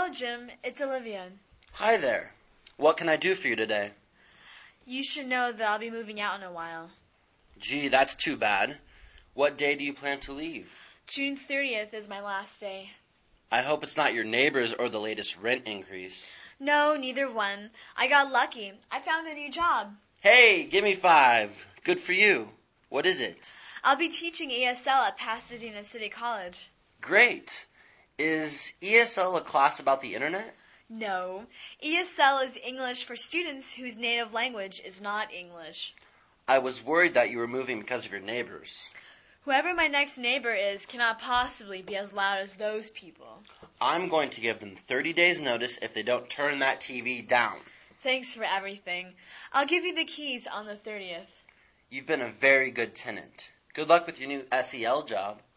Jim. It's Olivia. Hi there. What can I do for you today? You should know that I'll be moving out in a while. Gee, that's too bad. What day do you plan to leave? June 30th is my last day. I hope it's not your neighbors or the latest rent increase. No, neither one. I got lucky. I found a new job. Hey, give me 5. Good for you. What is it? I'll be teaching ESL at Pasadena City College. Great. Is ESL a class about the internet? No. ESL is English for students whose native language is not English. I was worried that you were moving because of your neighbors. Whoever my next neighbor is cannot possibly be as loud as those people. I'm going to give them 30 days notice if they don't turn that TV down. Thanks for everything. I'll give you the keys on the 30th. You've been a very good tenant. Good luck with your new SEL job.